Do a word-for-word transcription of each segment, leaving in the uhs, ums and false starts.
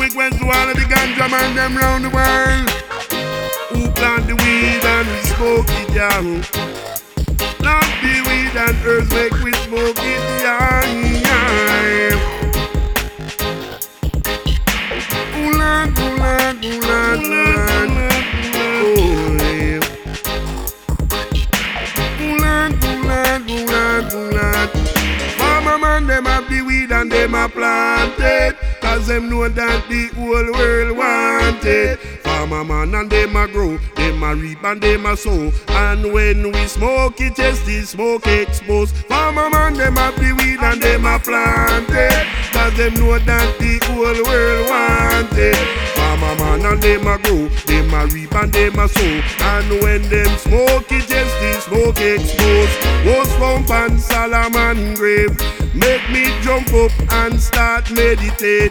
request to all of the ganja man them round the world who plant the weed and we smoke it down. Plant the weed and earth make we smoke it down. Ooh Lord, ooh Lord, ooh Lord, ooh Lord. Oh yeah. Ooh Lord, ooh Lord, ooh Lord, ooh Lord. Farmer man them have the weed and them a plant it, cause them know that the whole world want it. Farmer man and them a grow, them a reap and them a sow. And when we smoke it, yes, the smoke expose. Farmer man them have the weed and them a plant it, cause them know that the whole world want it. Farmer man and them a grow, them a reap and them a sow. And when them smoke it, yes, the smoke expose. Was found on Solomon grave, make me jump up and start meditate.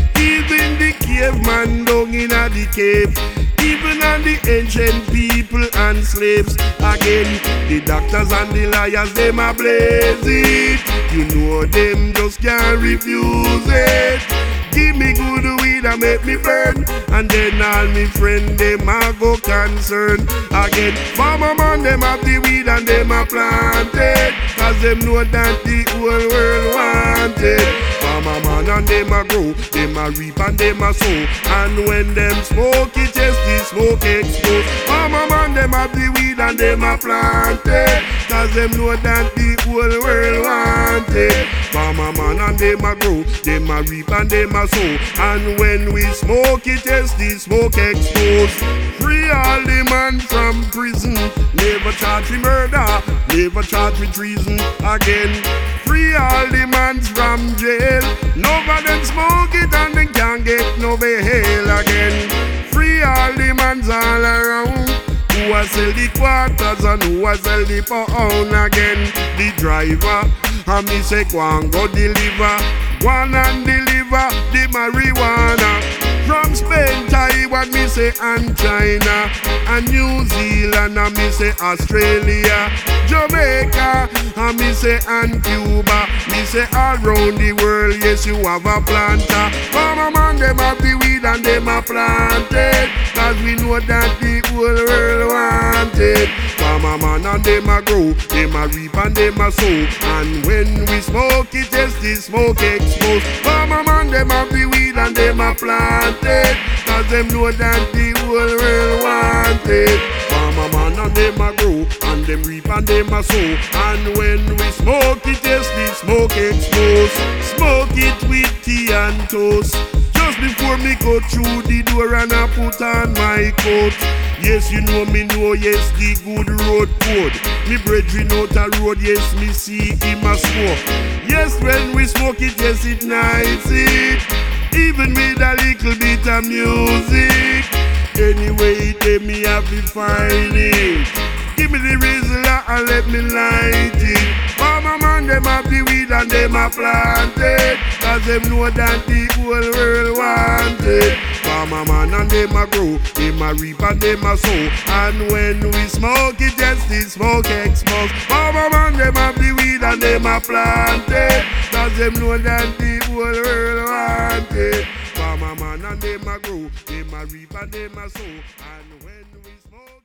Even the caveman down in the cave, even on the ancient people and slaves. Again, the doctors and the liars, them a blaze it. You know them just can't refuse it. Give me good weed and make me burn, and then all me friend them a go concern. Again, farmer man them have the weed and them a plant it, cause them know that the whole world want it. Farmer man and them a grow, them a reap and them a sow. And when them smoke it, yes, the smoke expose. Farmer man them have the weed and them a plant it, cause them know that the whole world want it. Farmer man and them a grow, them a reap and them a sow. And when we smoke it, yes, the smoke expose. Free all the man from prison, never charge with murder, never charge with treason. Again, free all the mans from jail, none of them smoke it and they can't get no bail. Again, free all the mans all around who a sell the quarters and who a sell the pound. Again, the driver and me say go and go deliver, go on and deliver the marijuana from Spain, Taiwan, me say, and China, and New Zealand, and me say Australia, Jamaica, and me say and Cuba. Me say around the world, yes, you have a planter. Farmer man, them have the weed and them a plant it, cause we know that the whole world want it. Farmer man and them a grow, them a reap and them a sow. And when we smoke it, yes, the smoke expose. Farmer man, them have the weed and them a plant it, cause them know that the whole world want it. Farmer man and them a grow, and them reap and them a sow. And when we smoke it, yes, the smoke expose. Smoke it with tea and toast, just before me go through the door and I put on my coat. Yes, you know me know, yes, the good road code. Me brethren out a road, yes, me see him a smoke. Yes, when we smoke it, yes, it nice it, even with a little bit of music. Anyway, they me have to find it. Give me the reason and let me light it. Farmer man, them have the weed and them a plant it, cause them know that the whole world want it. Farmer man and them a grow, them a reap and them a sow. And when we smoke it, yes, the smoke expose. Farmer man, them have the weed and them a plant it, cause them know that the whole world want it. Farmer man and them a grow, them a reap and them a sow. And when we smoke